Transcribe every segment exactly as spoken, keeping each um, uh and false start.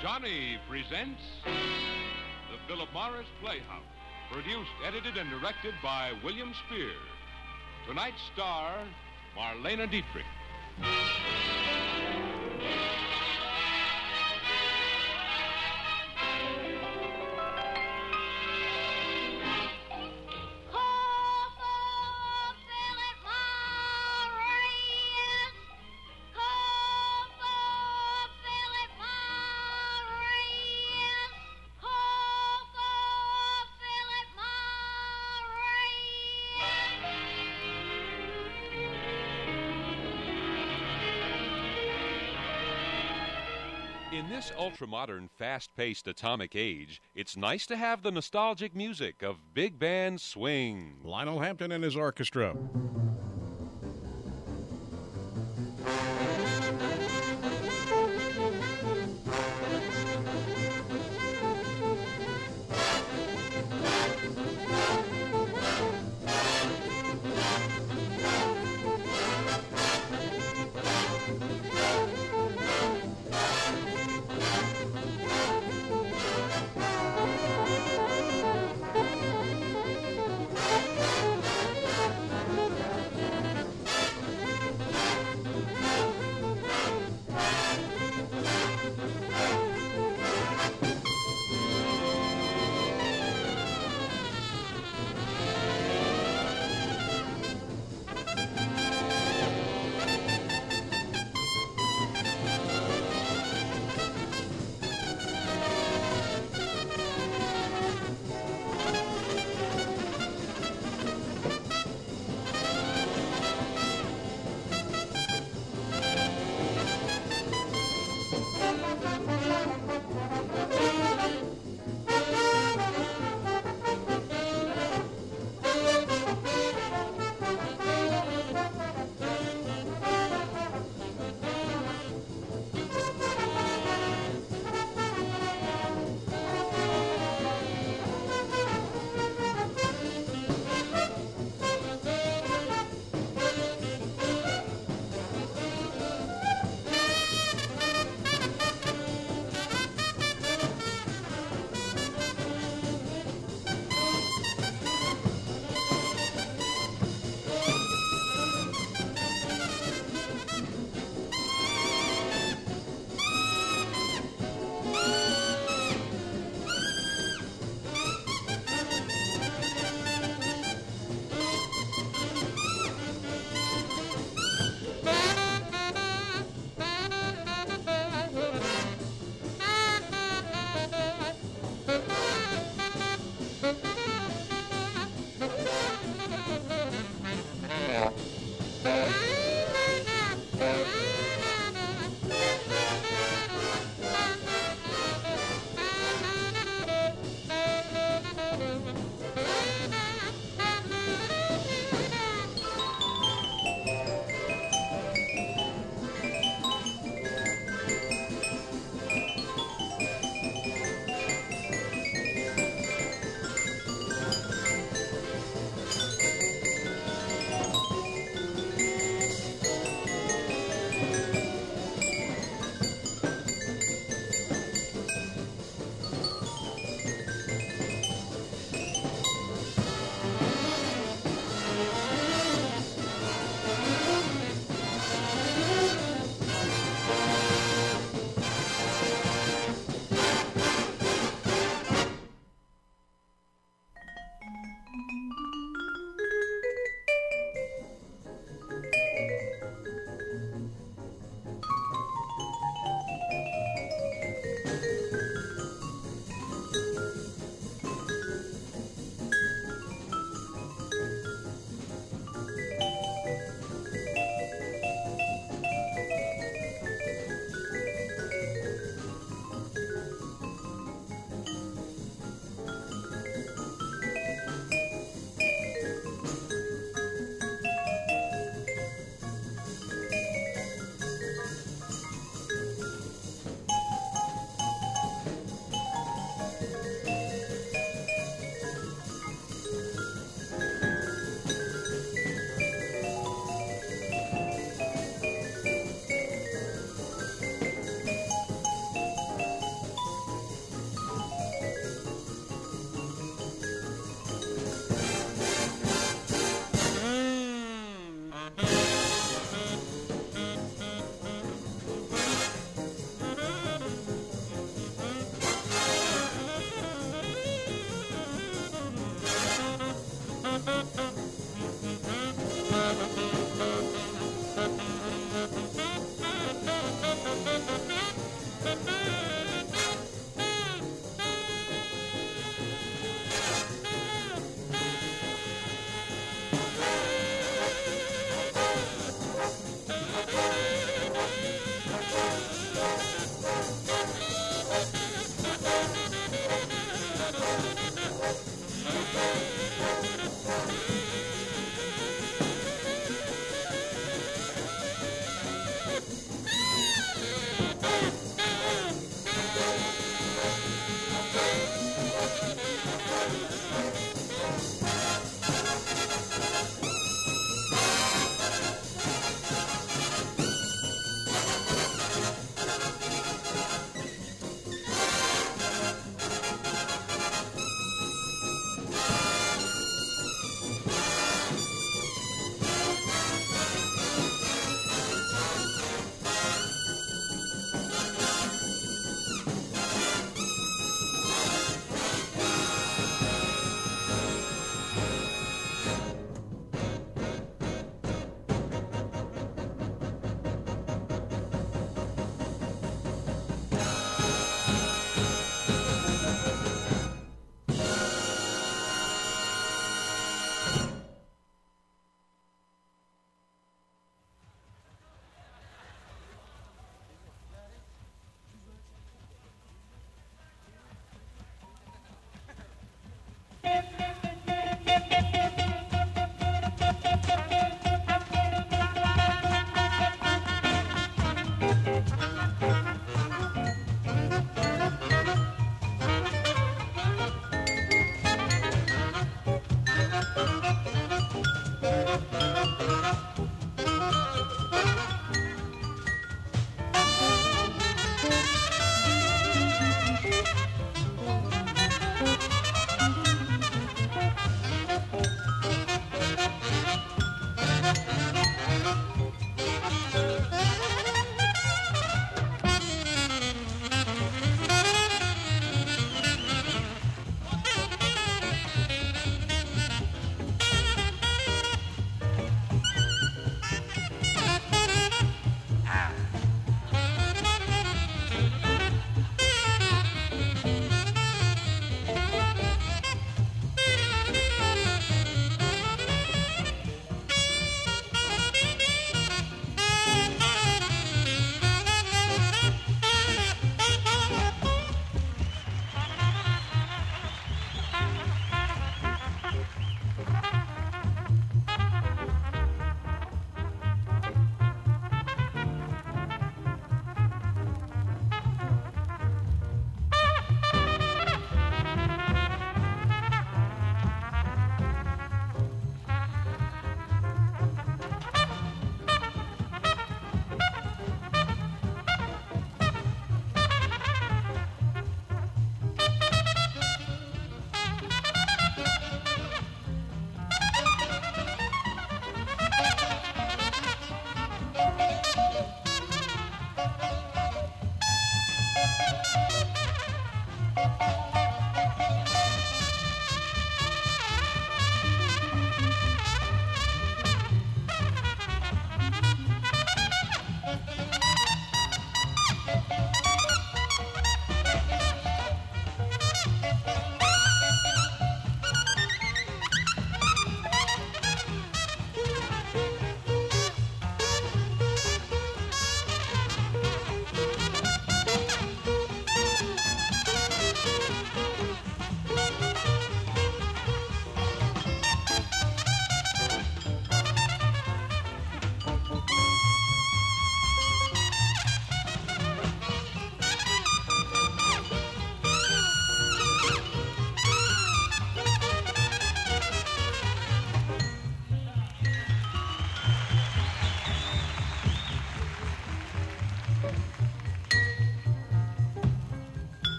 Johnny presents the Philip Morris Playhouse, produced, edited, and directed by William Spear. Tonight's star, Marlena Dietrich. In this ultra-modern, fast-paced atomic age, it's nice to have the nostalgic music of big band swing. Lionel Hampton and his orchestra.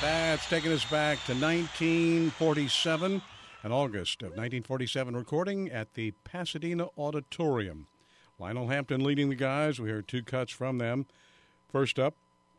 That's taking us back to nineteen forty-seven, an August of nineteen forty-seven recording at the Pasadena Auditorium. Lionel Hampton leading the guys. We heard two cuts from them. First up,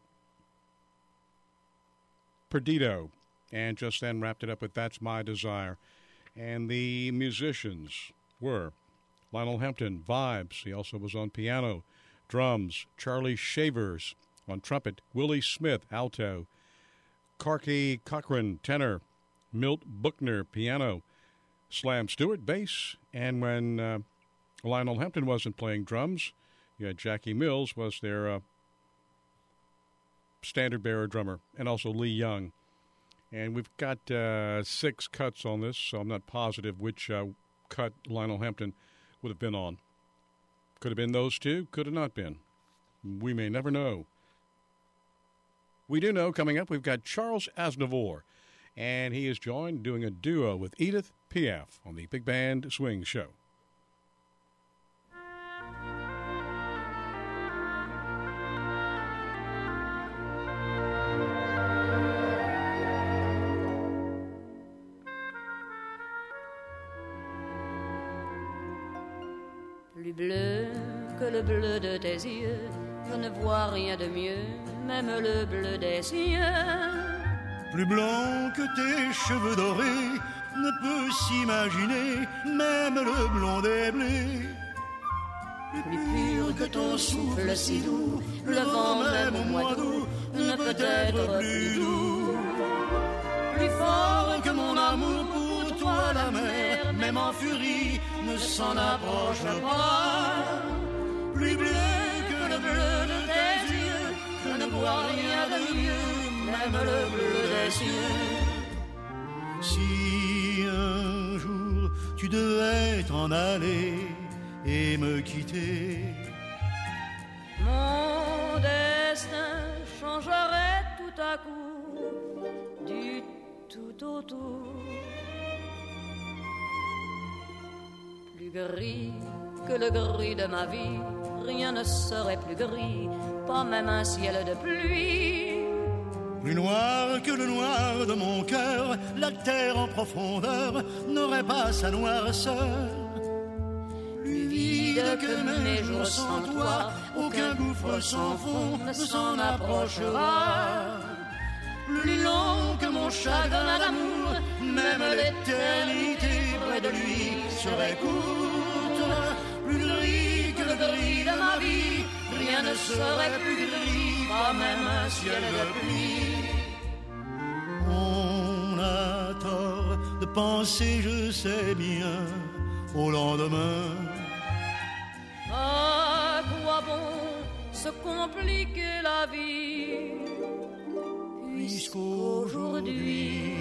Perdido, and just then wrapped it up with That's My Desire. And the musicians were Lionel Hampton, vibes. He also was on piano, drums, Charlie Shavers on trumpet, Willie Smith, alto, Corky Cochran, tenor, Milt Buckner, piano, Slam Stewart, bass, and when uh, Lionel Hampton wasn't playing drums, you had Jackie Mills was their uh, standard bearer drummer, and also Lee Young. And we've got uh, six cuts on this, so I'm not positive which uh, cut Lionel Hampton would have been on. Could have been those two, could have not been. We may never know. We do know coming up we've got Charles Aznavour, and he is joined doing a duo with Edith Piaf on the Big Band Swing Show. Plus bleu que le bleu de tes yeux, je ne vois rien de mieux, même le bleu des cieux. Plus blanc que tes cheveux dorés, ne peut s'imaginer, même le blond des blés. Plus pur que ton souffle si doux, le vent même au mois d'août ne peut être plus doux. Plus fort que mon amour pour toi, la mer, même en furie, ne s'en approche pas. Plus bleu que le bleu de tes yeux, je ne vois rien de mieux, même le bleu des cieux. Si un jour tu devais t'en aller et me quitter, mon destin changerait tout à coup, du tout au tout. Plus gris que le gris de ma vie, rien ne serait plus gris, pas même un ciel de pluie. Plus noir que le noir de mon cœur, la terre en profondeur n'aurait pas sa noirceur. Plus vide que mes jours sans toi, aucun gouffre sans fond ne s'en approchera. Plus long que mon chagrin d'amour, même l'éternité près de lui serait courte. Plus gris que le gris de ma vie, rien ne serait plus gris, pas même un ciel de pluie. On a tort de penser, je sais bien, au lendemain. À quoi bon se compliquer la vie, puisqu'aujourd'hui,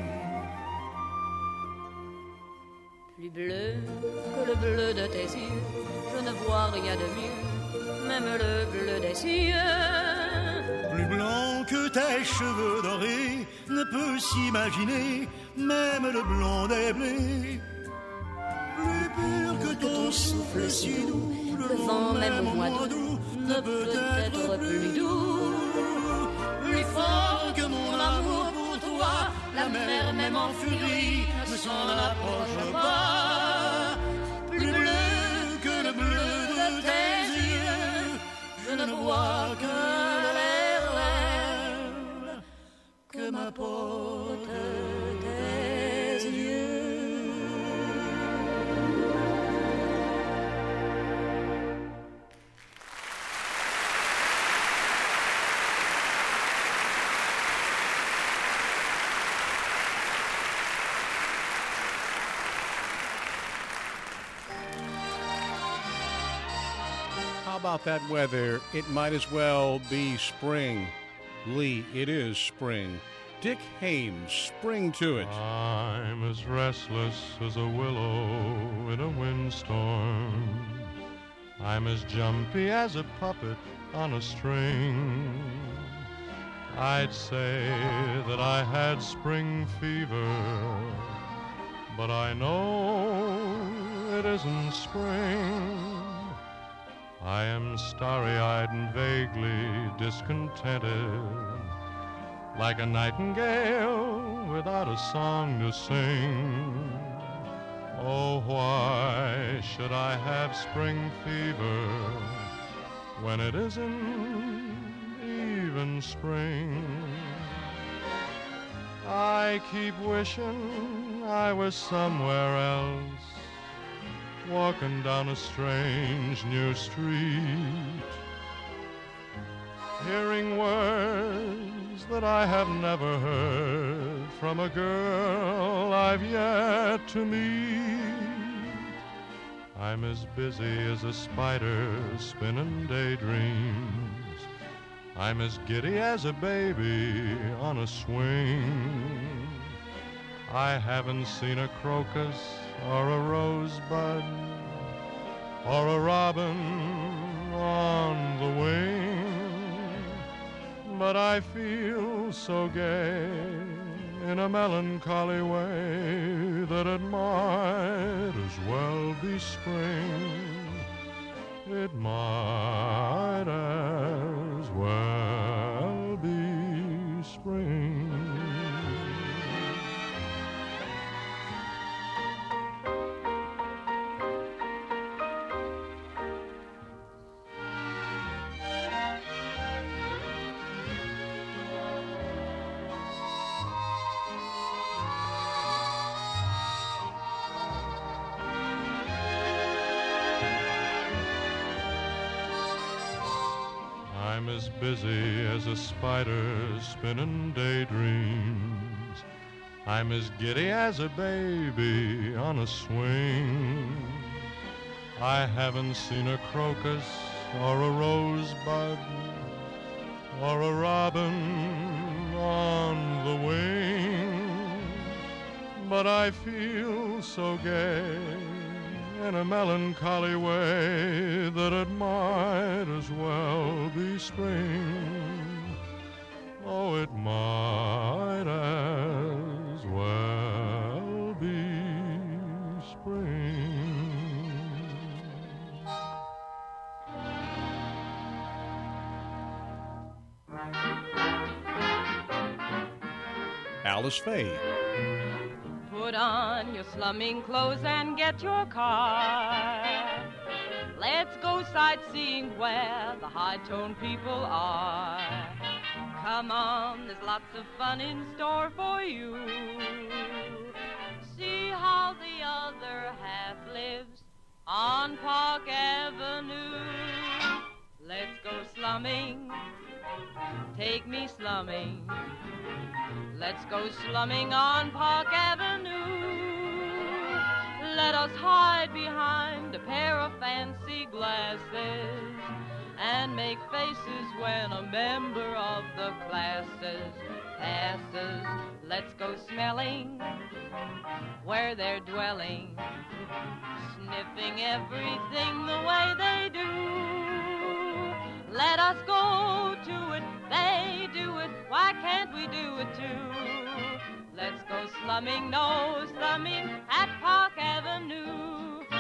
plus bleu que le bleu de tes yeux, je ne vois rien de mieux, même le bleu des cieux. Plus blanc que tes cheveux dorés, ne peut s'imaginer, même le blond des blés. Plus pur que ton souffle si doux, le vent même au mois d'août ne peut être plus doux. Plus fort que mon amour pour toi, la mer même en furie ne s'en approche pas. Plus bleu que le bleu de tes yeux, je ne vois que les rêves que m'apportent tes yeux. How about that weather? It might as well be spring. Lee, it is spring. Dick Hames, spring to it. I'm as restless as a willow in a windstorm. I'm as jumpy as a puppet on a string. I'd say that I had spring fever, but I know it isn't spring. I am starry-eyed and vaguely discontented. like a nightingale without a song to sing. Oh, why should I have spring fever when it isn't even spring? I keep wishing I was somewhere else, walking down a strange new street, hearing words that I have never heard from a girl I've yet to meet. I'm as busy as a spider spinning daydreams. I'm as giddy as a baby on a swing. I haven't seen a crocus or a rosebud or a robin on the wing, but I feel so gay in a melancholy way that it might as well be spring. It might as well be spring. I'm as busy as a spider spinning daydreams. I'm as giddy as a baby on a swing. I haven't seen a crocus or a rosebud or a robin on the wing, but I feel so gay in a melancholy way that it might as well be spring. Oh, it might as well be spring. Alice Faye. Put on your slumming clothes and get your car. Let's go sightseeing where the high-toned people are. Come on, there's lots of fun in store for you. See how the other half lives on Park Avenue. Let's go slumming, take me slumming. Let's go slumming on Park Avenue. Let us hide behind a pair of fancy glasses and make faces when a member of the classes passes. Let's go smelling where they're dwelling, sniffing everything the way they do. Let us go to it, they do it, why can't we do it too? Let's go slumming, no slumming at Park Avenue.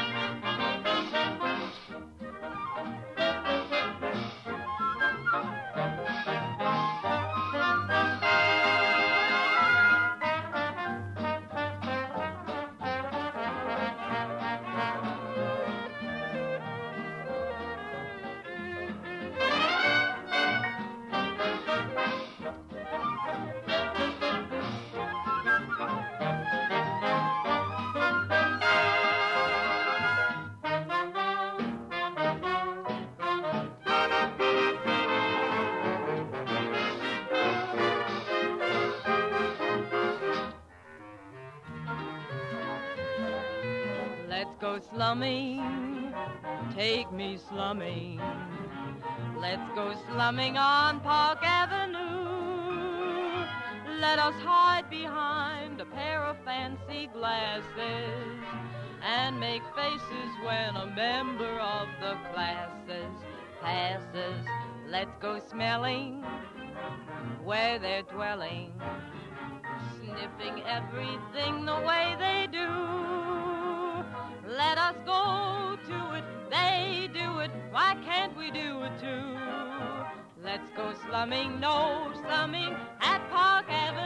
Let's go slumming, take me slumming. Let's go slumming on Park Avenue. Let us hide behind a pair of fancy glasses and make faces when a member of the classes passes. Let's go smelling where they're dwelling, sniffing everything the way they do. Let us go to it, they do it, why can't we do it too? Let's go slumming, no slumming at Park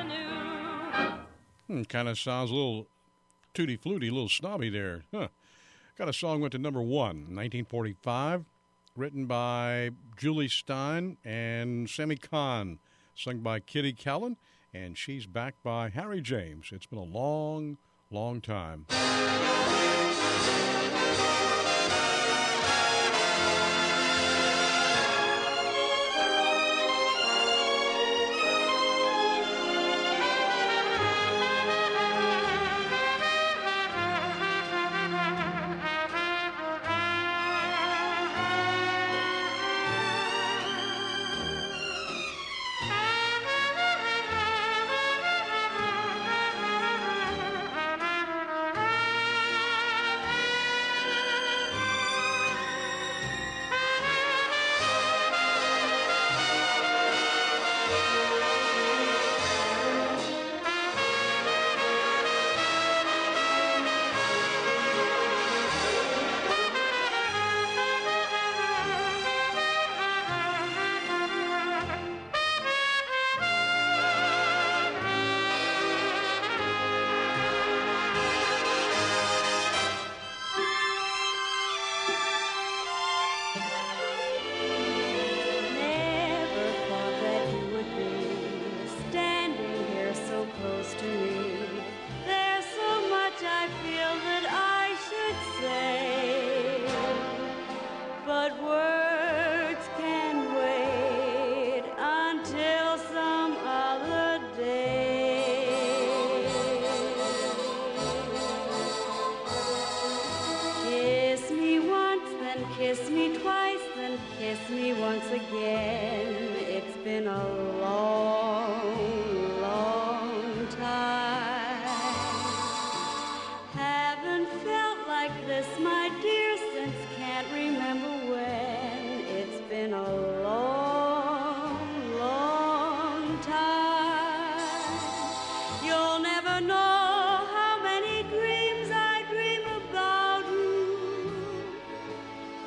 Avenue. Hmm, kind of sounds a little tutti-fluty, a little snobby there. Huh. Got a song went to number one, nineteen forty-five, written by Julie Stein and Sammy Kahn, sung by Kitty Callan, and she's backed by Harry James. It's been a long, long time.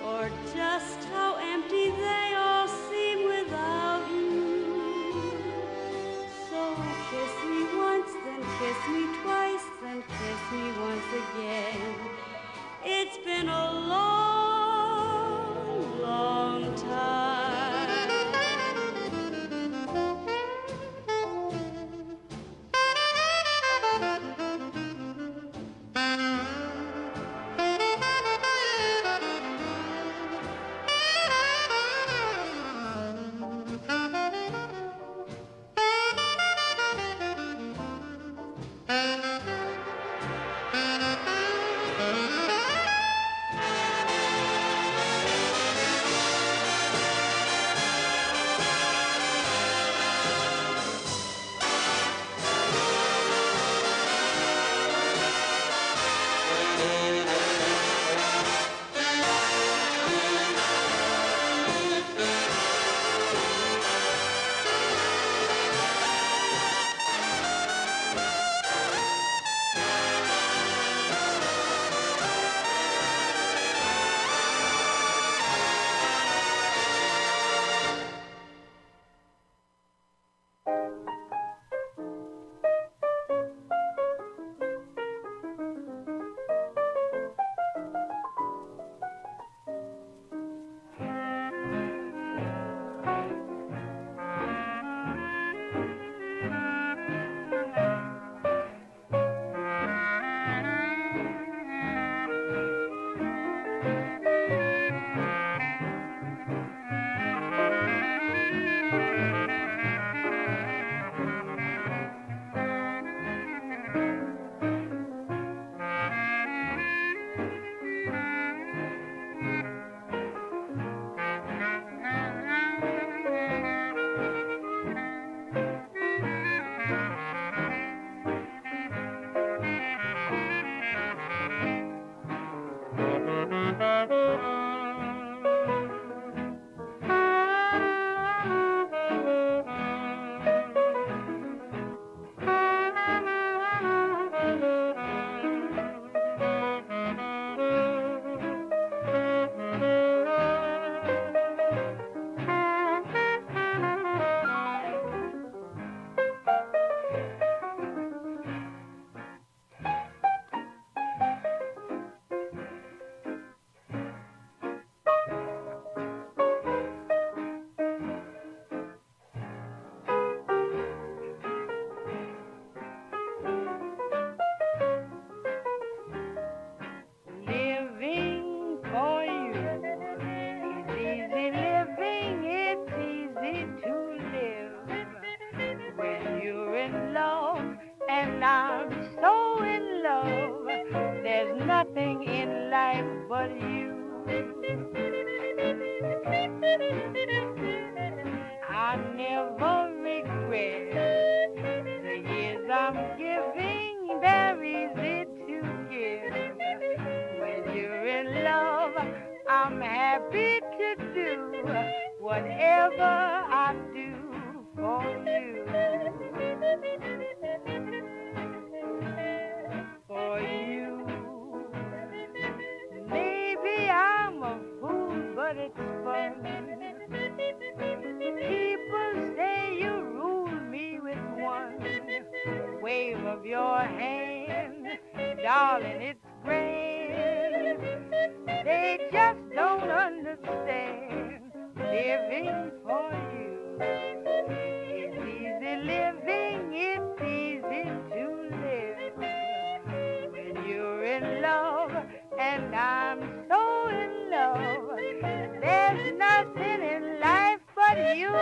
Just how empty they all seem without you. and I'm so in love. There's nothing in life but you. I never regret the years I'm giving. They're easy to give. When you're in love, I'm happy to do whatever I do for you. For you. Maybe I'm a fool, but it's fun. People say you rule me with one wave of your hand. Darling, it's grand. They just don't understand living for you. It's easy living, it's easy to live. When you're in love, and I'm so in love, there's nothing in life but you.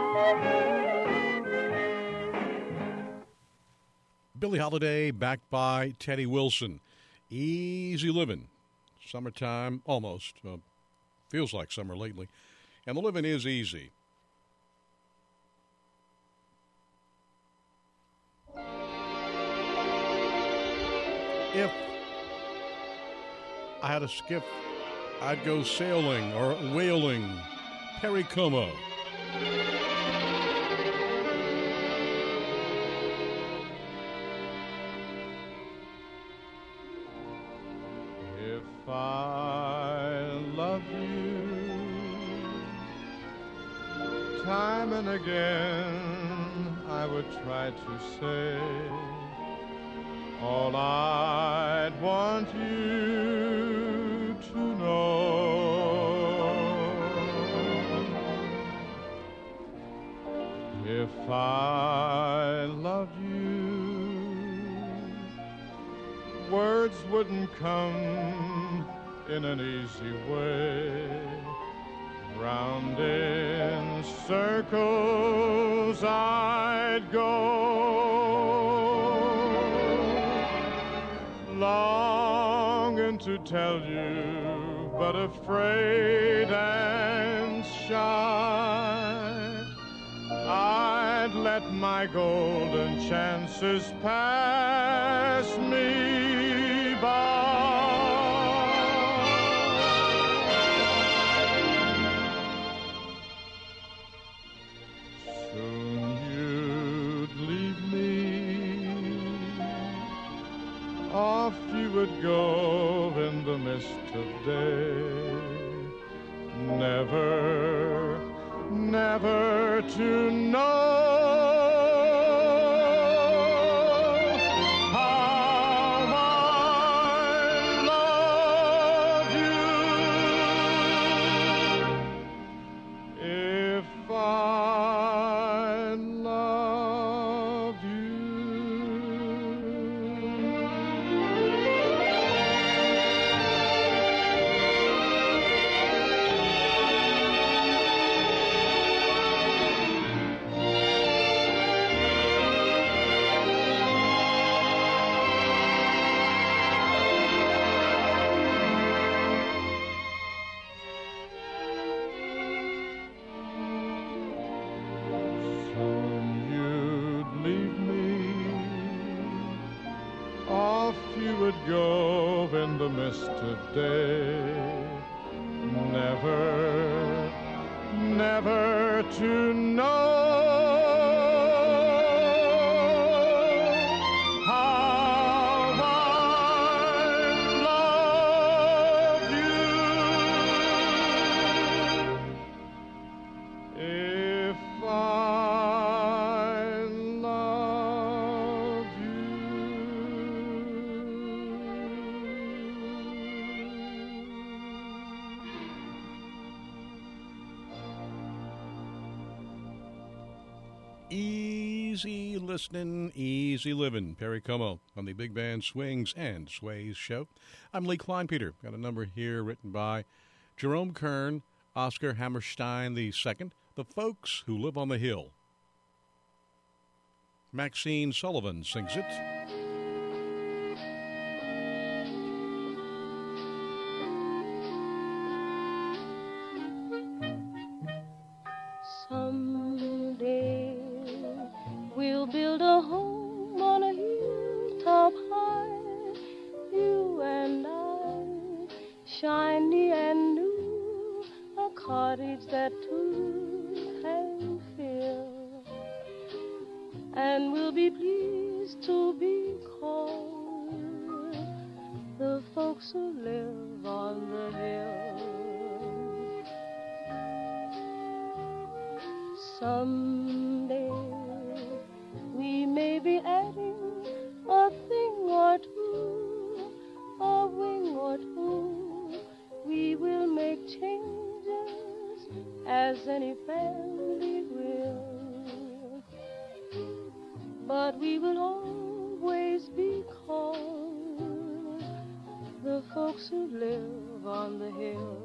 Billie Holiday, backed by Teddy Wilson. Easy living. Summertime, almost. Uh, feels like summer lately. And the living is easy. If I had a skiff, I'd go sailing or whaling. Perry Como. If I love you time and again, I would try to say all I'd want you to know. If I loved you, words wouldn't come in an easy way. Round in circles I'd go, longing to tell you, but afraid and shy. I'd let my golden chances pass me by. Soon you'd leave me, off you would go in the mist of day, never, never to know how I love you. If I loved you. Soon you'd leave me, off you would go in the mist of day, never, never to know how I love you. If I love Easy listening, easy living. Perry Como on the Big Band Swings and Sways show. I'm Lee Kleinpeter. Got a number here written by Jerome Kern, Oscar Hammerstein the Second, The Folks Who Live on the Hill. Maxine Sullivan sings it. Someday we'll build a home on a hilltop high, you and I, shiny and new, a cottage that two can fill, and we'll be pleased to be called the folks who live on the hill. Someday we may be adding a thing or two, a wing or two. We will make changes as any family will, but we will always be called the folks who live on the hill.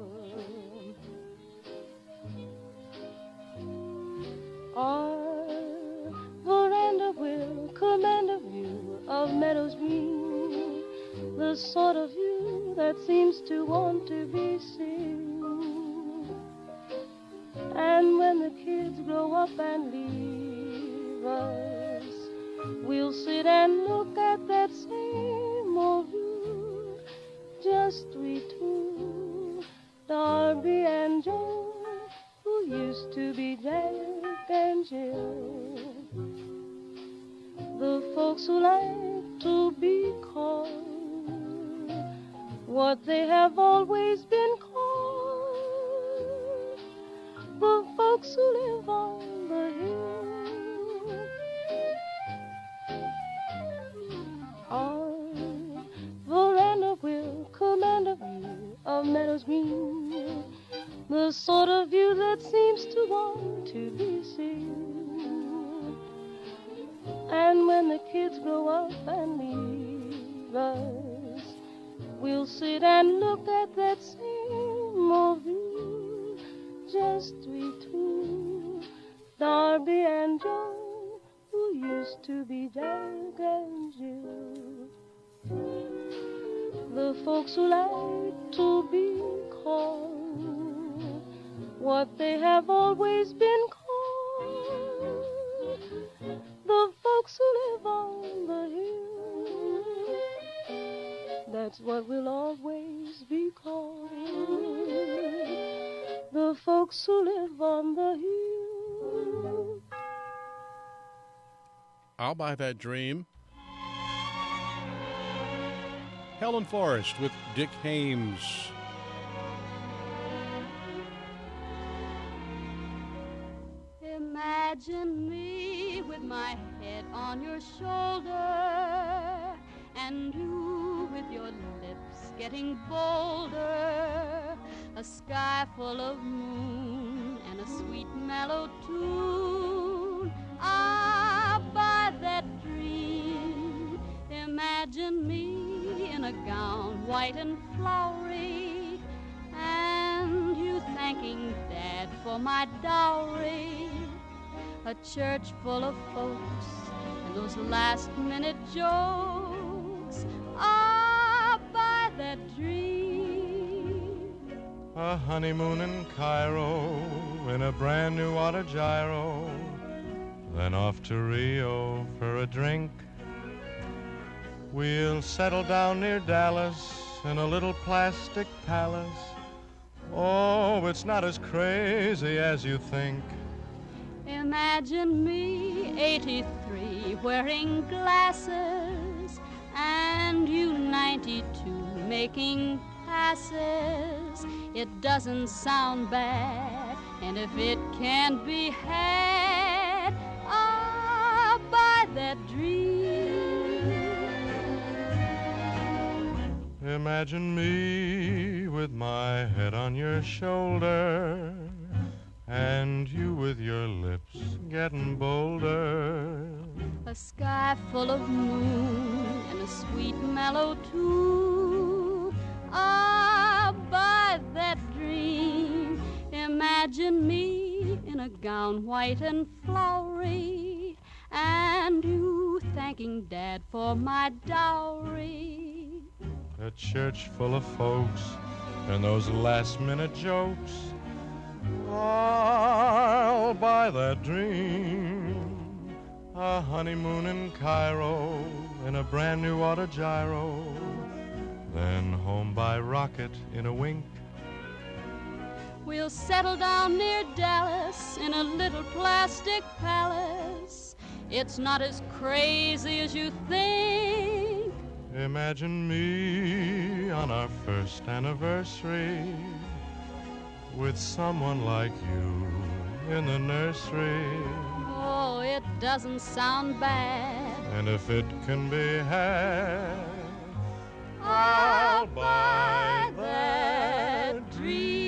Our veranda will command a view of meadows green, the sort of view that seems to want to be seen. And when the kids grow up and leave us, we'll sit and look at that same old view, just we two, Darby and Joe, who used to be Jack and Jill, the folks who like to be called what they have always been called, the folks who live on the hill. Our veranda will command a view of meadows green, the sort of view that seems to want to be seen. And when the kids grow up and leave us, we'll sit and look at that same old view, just we two, Darby and Joe, who used to be Jack and Jill, the folks who like to be called what they have always been called, the folks who live on the hill. That's what we'll always be called, the folks who live on the hill. I'll Buy That Dream. Helen Forrest with Dick Haymes. Imagine me with my head on your shoulder, and you with your lips getting bolder, a sky full of moon and a sweet mellow tune. Ah, by that dream, imagine me in a gown white and flowery, and you thanking Dad for my dowry. A church full of folks and those last-minute jokes. Ah, by that dream. A honeymoon in Cairo in a brand new Autogyro, then off to Rio for a drink. We'll settle down near Dallas in a little plastic palace. Oh, it's not as crazy as you think. Imagine me, eighty-three, wearing glasses, and you, ninety-two, making passes. It doesn't sound bad, and if it can't be had, ah, by that dream. Imagine me with my head on your shoulder, and you with your lips getting bolder. A sky full of moon and a sweet mellow tune. Ah, by that dream, imagine me in a gown white and flowery, and you thanking Dad for my dowry. A church full of folks and those last-minute jokes. I'll buy that dream. A honeymoon in Cairo in a brand new autogyro. Then home by rocket in a wink. We'll settle down near Dallas in a little plastic palace. It's not as crazy as you think. Imagine me on our first anniversary with someone like you in the nursery. Oh, it doesn't sound bad. And if it can be had, I'll buy that dream.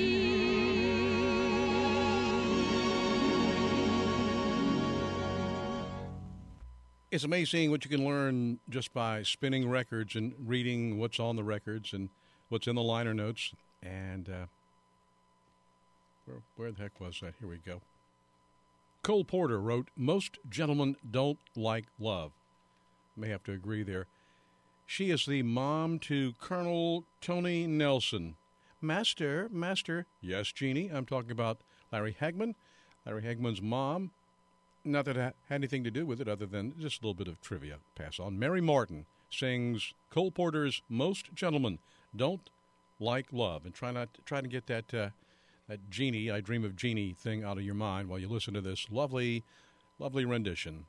It's amazing what you can learn just by spinning records and reading what's on the records and what's in the liner notes. And uh, where, where the heck was that? Here we go. Cole Porter wrote, "Most gentlemen don't like love." May have to agree there. She is the mom to Colonel Tony Nelson. Master, master. Yes, Jeannie, I'm talking about Larry Hagman. Larry Hagman's mom. Not that it had anything to do with it other than just a little bit of trivia. Pass on. Mary Martin sings Cole Porter's "Most Gentlemen Don't Like Love." And try not try to get that uh, that Jeannie, I Dream of Jeannie thing out of your mind while you listen to this lovely, lovely rendition.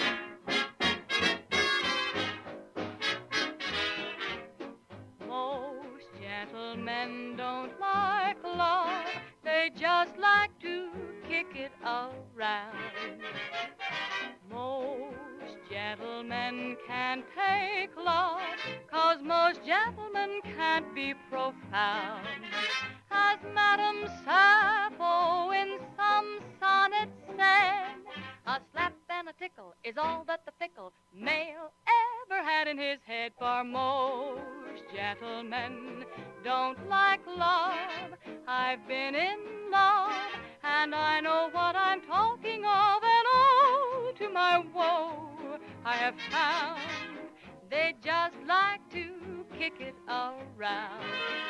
Most gentlemen don't like love. They just like to kick it around. Most gentlemen can't take love, 'cause most gentlemen can't be profound. As Madame Sappho in some sonnet said, a slap and a tickle is all that the fickle male ever had in his head. For most gentlemen don't like love. I've been in love, and I know what I'm talking of. And oh, to my woe, I have found they just like to kick it around.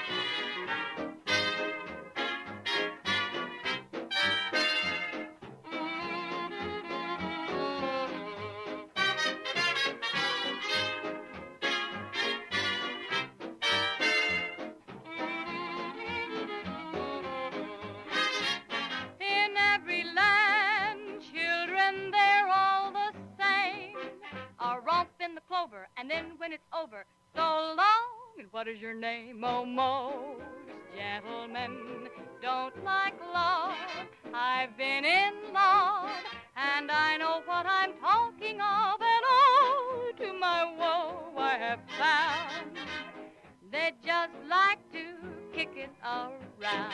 And then when it's over, so long, and what is your name? Oh, most gentlemen don't like love. I've been in love, and I know what I'm talking of. And oh, to my woe, I have found they just like to kick it around.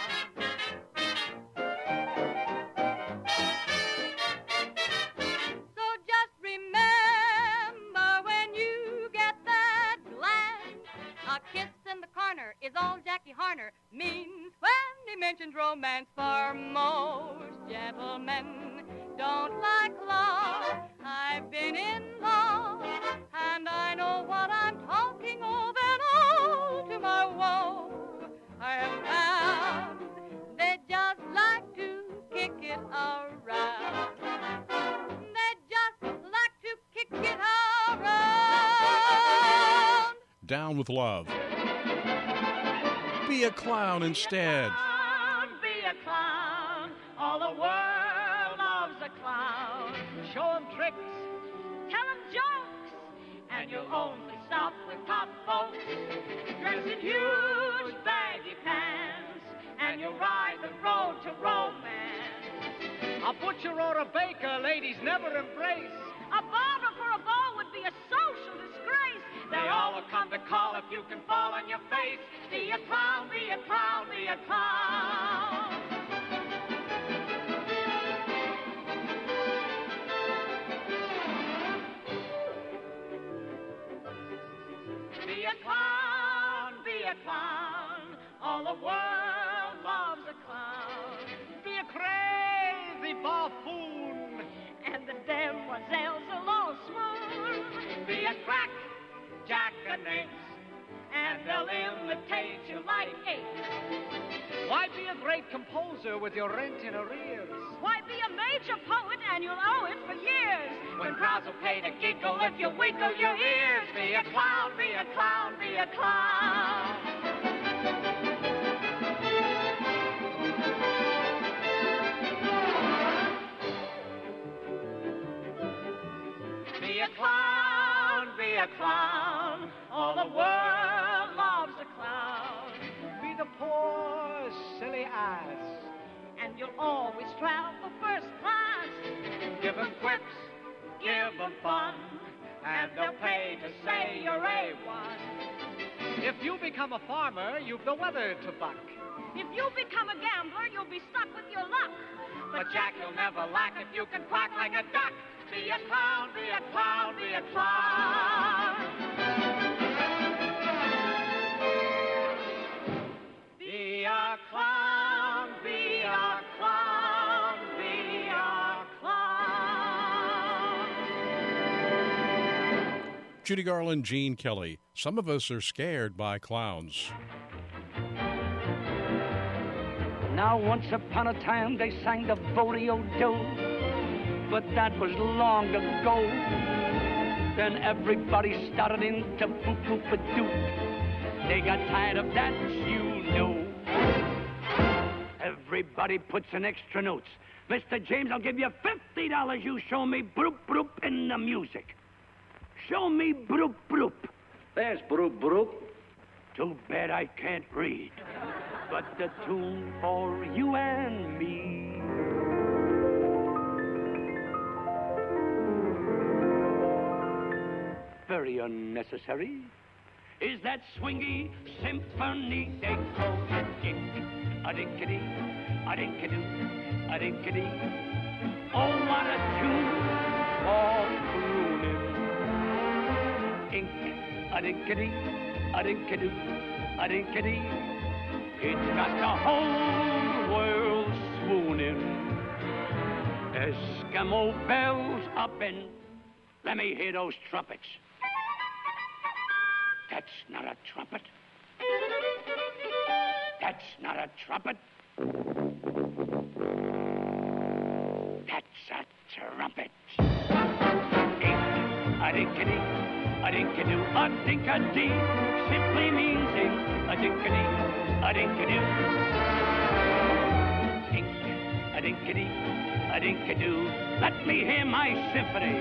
Is all Jackie Harner means when he mentions romance. For most gentlemen don't like love. I've been in love, and I know what I'm talking of. And oh, to my woe, I have found they just like to kick it around. They just like to kick it around. Down with love. Be a clown instead. Be a clown. All the world loves a clown. Show 'em tricks, tell 'em jokes, and you'll only stop with top folks. Dress in huge baggy pants, and you'll ride the road to romance. A butcher or a baker, ladies never embrace. A barber for a ball would be a social disgrace. They all will come to call if you can fall on your face. Be a clown, be a clown, be a clown. Be a clown, be a clown. All the world loves a clown. Be a crazy buffoon. And the damn mesdemoiselles will all swoon. Be a crack, jackanapes, and they'll imitate you like apes. Why be a great composer with your rent in arrears? Why be a major poet and you'll owe it for years? When crowds will pay to giggle if you wiggle your ears. Be a clown, be a clown, be a clown. Be a clown, be a clown. All the world loves a clown. Be the poor, silly ass, and you'll always travel first class. Give them quips, give them fun, and they'll pay to say you're A one. If you become a farmer, you've the weather to buck. If you become a gambler, you'll be stuck with your luck. But, but Jack, you'll never lack if you can quack like a duck. Be a clown, be a clown, be a clown. Be a clown, be a clown, be a clown. Judy Garland, Gene Kelly. Some of us are scared by clowns. Now, once upon a time, they sang the Vodeo-Do, but that was long ago. Then everybody started into boop-boop-a-doop. They got tired of that, you know. Everybody puts in extra notes. Mister James, I'll give you fifty dollars. You show me broop-broop in the music. Show me broop-broop. There's broop-broop. Too bad I can't read. But the tune for you and me. Very unnecessary is that swingy symphony they call it. A-dinkity, a-dinkadoo, a-dinkity. Oh, what a tune for crooning. Ink, a-dinkity, a-dinkadoo, a-dinkity. It's got the whole world swooning. Eskimo bells up and let me hear those trumpets. That's not a trumpet. That's not a trumpet. That's a trumpet. A-dinkity, a-dinkadoo, a-dinkadee simply means ink. A-dinkadee, a-dinkadoo. Ink, a-dinkadee, a-dinkadoo. Let me hear my symphony.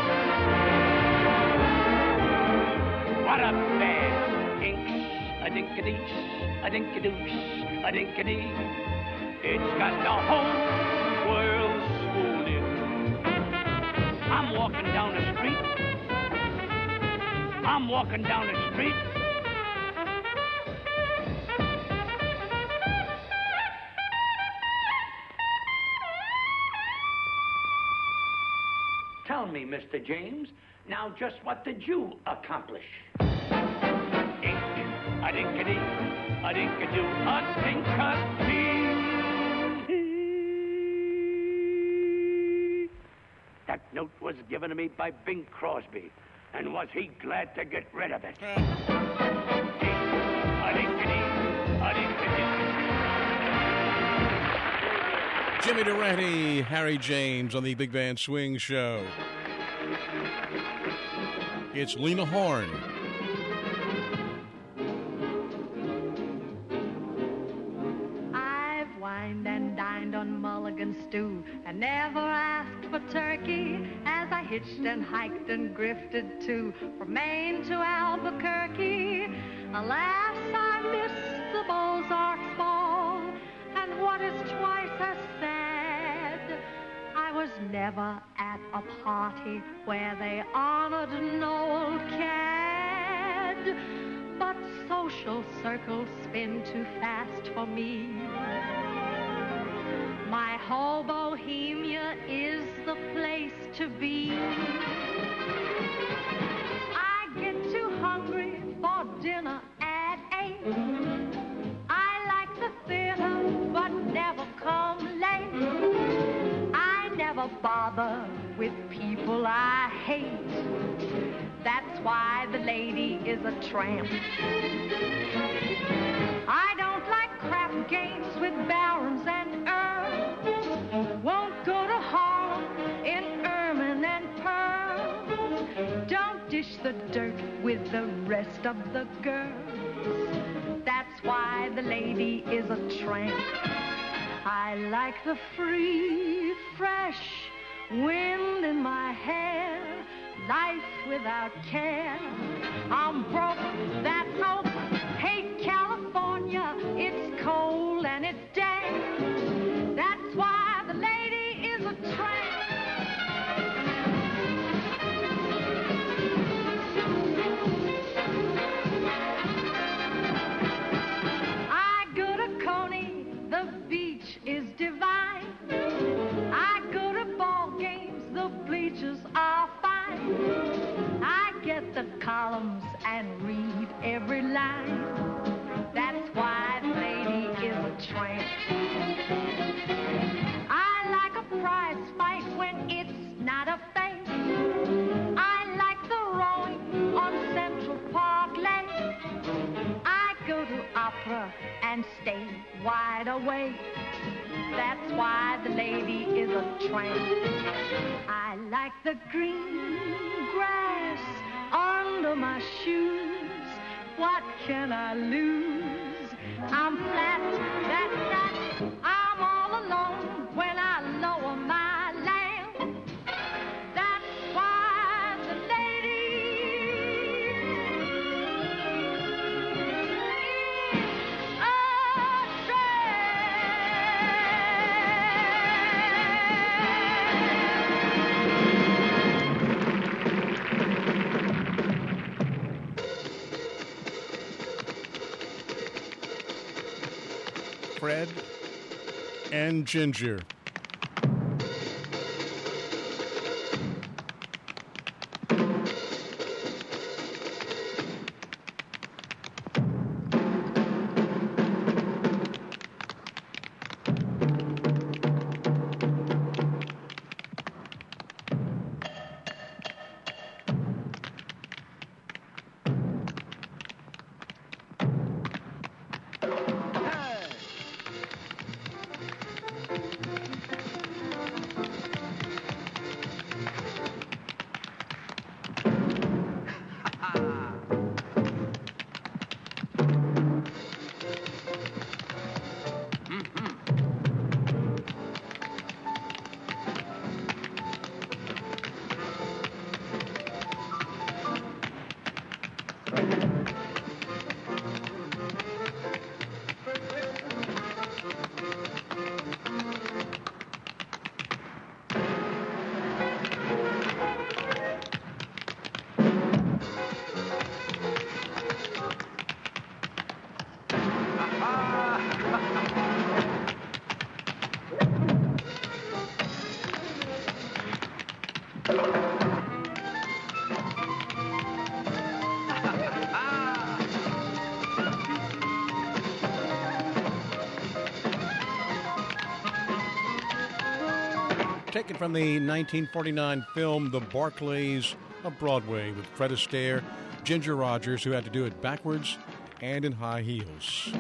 What a band. Inks, a-dinkadee, a-dinkadoosh, a-dinkadee. It's got the whole world swooning. I'm walking down the street. I'm walking down the street. Tell me, Mister James, now just what did you accomplish? Ink, a-dinkadee, a-dinkadoo, a-dinkadee. That note was given to me by Bing Crosby, and was he glad to get rid of it? Ink, a-dinkadee, a-dinkadoo. Jimmy Durante, Harry James on the Big Band Swing Show. It's Lena Horne. I've wined and dined on mulligan stew and never asked for turkey as I hitched and hiked and grifted too from Maine to Albuquerque. Alas, I missed the Beaux-Arts ball, and what is twice as sad, I was never at a party where they honored an old cad. But social circles spin too fast for me. My whole Bohemia is the place to be. I get too hungry for dinner at eight. I like the theater, but never come late. I never never bother with people I hate. That's why the lady is a tramp. I don't like crap games with barons and earls. Won't go to Harlem in ermine and pearl. Don't dish the dirt with the rest of the girls. That's why the lady is a tramp. I like the free, fresh wind in my hair, life without care. I'm broke, that's hope. Hate California, it's cold and it's damp. That's why the lady is a tramp. I go to Coney, the beach is divine. I go to ball games, the bleachers are fine. I get the columns and read every line. That's why the lady is a tramp. I like a prize fight when it's not a face. I like the rowing on Central Park Lake. I go to opera and stay wide awake. That's why the lady is a tramp. I like the green grass under my shoes. What can I lose? I'm flat, that's that. I'm all alone when I lower my lamp. That's why the lady is a Fred and Ginger. Taken from the nineteen forty-nine film The Barclays of Broadway with Fred Astaire, Ginger Rogers, who had to do it backwards and in high heels.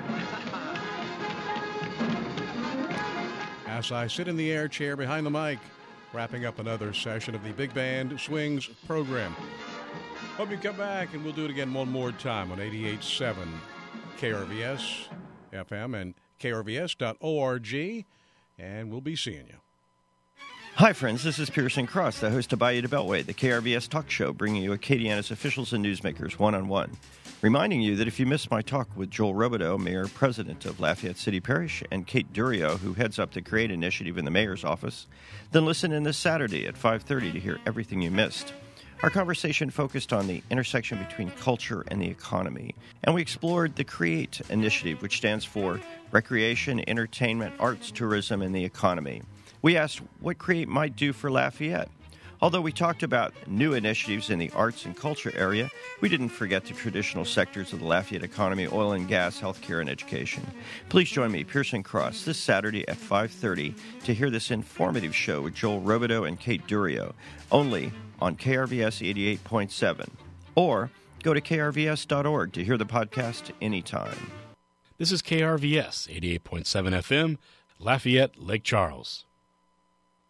As I sit in the air chair behind the mic, wrapping up another session of the Big Band Swings program. Hope you come back, and we'll do it again one more time on eighty-eight point seven K R V S F M and K R V S dot org, and we'll be seeing you. Hi, friends. This is Pearson Cross, the host of Bayou to Beltway, the K R V S talk show, bringing you Acadiana's officials and newsmakers one-on-one. Reminding you that if you missed my talk with Joel Robideau, Mayor-President of Lafayette City Parish, and Kate Durio, who heads up the CREATE initiative in the Mayor's office, then listen in this Saturday at five thirty to hear everything you missed. Our conversation focused on the intersection between culture and the economy, and we explored the CREATE initiative, which stands for Recreation, Entertainment, Arts, Tourism, and the Economy. We asked what CREATE might do for Lafayette. Although we talked about new initiatives in the arts and culture area, we didn't forget the traditional sectors of the Lafayette economy: oil and gas, healthcare, and education. Please join me, Pearson Cross, this Saturday at five thirty to hear this informative show with Joel Robideau and Kate Durio, only on K R V S eighty-eight point seven. Or go to K R V S dot org to hear the podcast anytime. This is K R V S eighty-eight point seven F M, Lafayette, Lake Charles.